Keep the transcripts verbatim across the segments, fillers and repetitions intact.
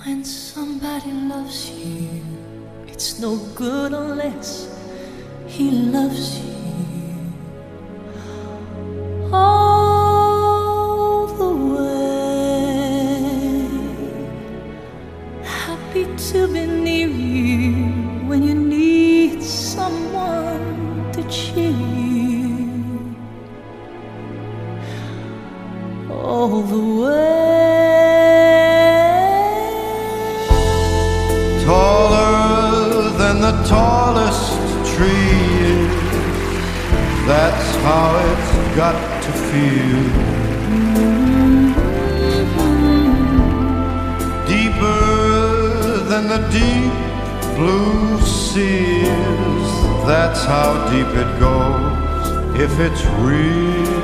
When somebody loves you, it's no good unless he loves you all the way. Happy to be near you when you need someone to cheer you all the way. Taller than the tallest tree is, that's how it's got to feel. Deeper than the deep blue sea is, that's how deep it goes if it's real.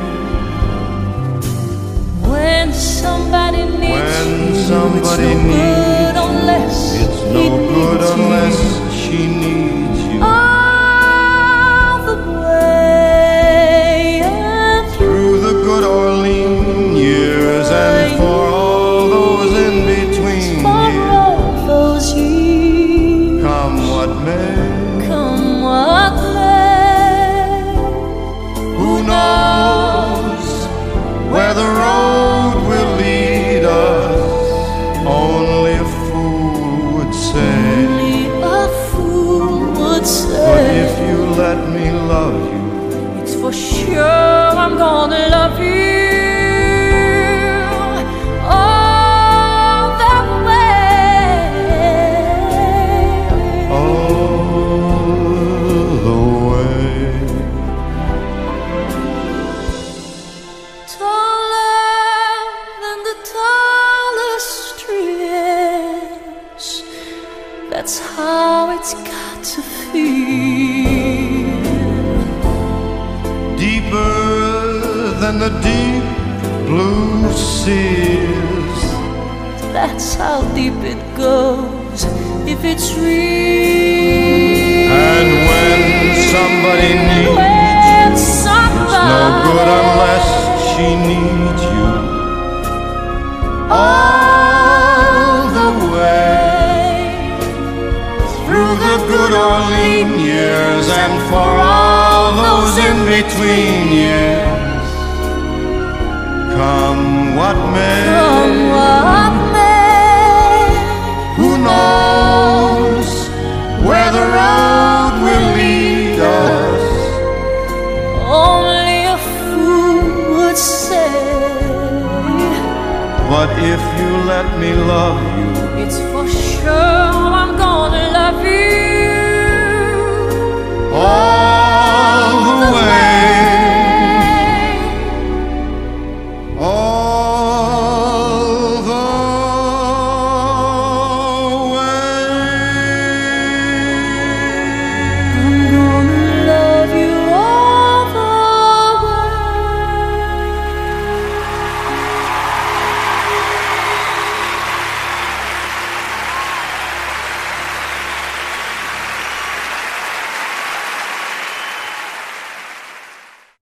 When somebody needs When you, somebody it's no needs good unless It's he no good needs unless you. she needs you. All the way and Through the good or lean years and for all those in between for years. all those years, Come what may, come what may. who knows where the road will lead us? Only a fool would say. Only a fool would say. But if you let me love you, it's for sure I'm gonna love you all the way. all the way. Taller than the tallest trees, that's how it's got to feel. Deeper than the deep blue seas, That's how deep it goes if it's real. and when somebody needs When you, it's no good somebody- unless she needs you. All the way, through the good or lean years and for all those in between years. Come what may, Come what may, who knows where the road will lead us? only a fool would say. But if you let me love you, It's for sure I'm gonna love you all